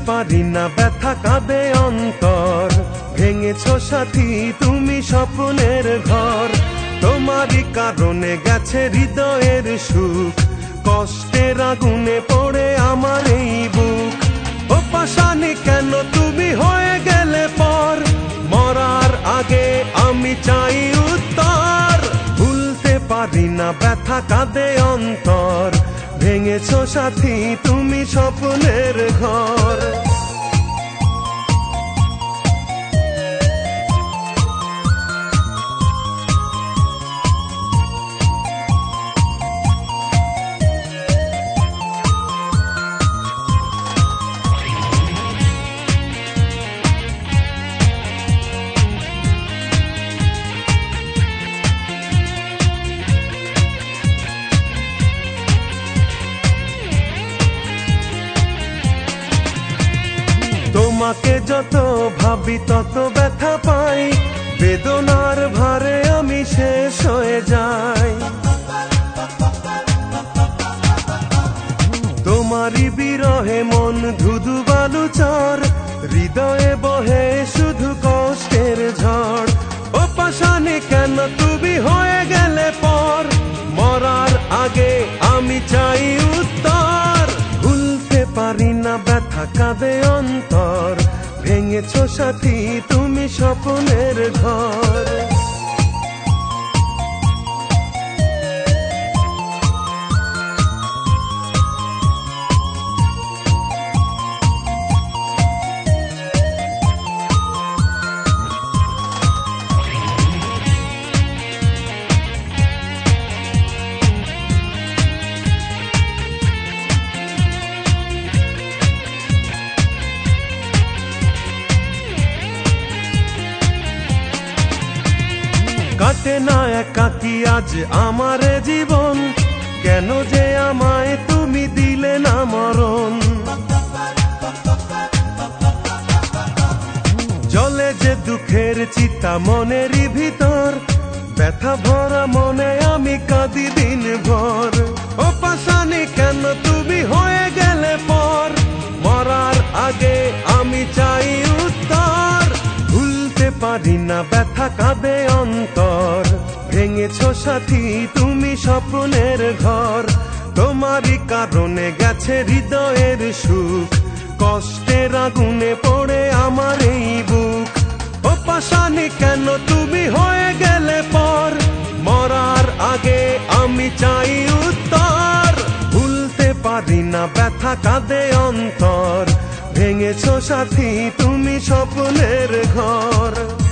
পারি না ব্যথা কাঁদে অন্তর, ভেঙেছো সাথী তুমি স্বপ্নের ঘর। তোমারই কারণে গেছে হৃদয়ের সুখ, কষ্টের আগুনে পড়ে আমার এই বুক। ও পাশানি কেন তুমি হয়ে গেলে পর, মরার আগে আমি চাই উত্তর। ভুলতে পারি না ব্যথা কাঁদে অন্তর, ভেঙেছো সাথী তুমি স্বপ্নের ঘর। তোমাকে যত ভাবি তত ব্যথা পাই, বেদনার ভারে আমি শেষ হয়ে যাই। তোমারই বিরহে মন ধুধু বালু চর, হৃদয়ে বহে শুধু কষ্টের ঝড়। ও পাশানি কেন তুমি হয়ে গেলে পর, মরার আগে আমি চাই উত্তর। ভুলতে পারি না ব্যথা কাঁদে অন্তর, ভেঙেছো সাথী তুমি স্বপ্নের ঘর। কাটে না একাকী আজ আমার জীবন, কেন যে আমায় তুমি দিলে না মরণ। জলে যে দুঃখের চিতা মনেরই ভিতর, ব্যথা ভরা মনে আমি কাঁদি দিন ভর। ও পাশানি কেন তুমি হয়ে গেলে পর, মরার আগে আমি চাই উত্তর। ভুলতে পারি না ব্যথা কাঁদে অন্তর, ভেঙেছো সাথী তুমি স্বপ্নের ঘর। তোমারই কারণে গেছে হৃদয়ের সুখ, কষ্টের আগুনে পড়ে আমার এই বুক। ও পাশানি কেন তুমি হয়ে গেলে পর, মরার আগে আমি চাই উত্তর। ভুলতে পারি না ব্যথা কাঁদে অন্তর, ভেঙেছো সাথী তুমি স্বপ্নের ঘর।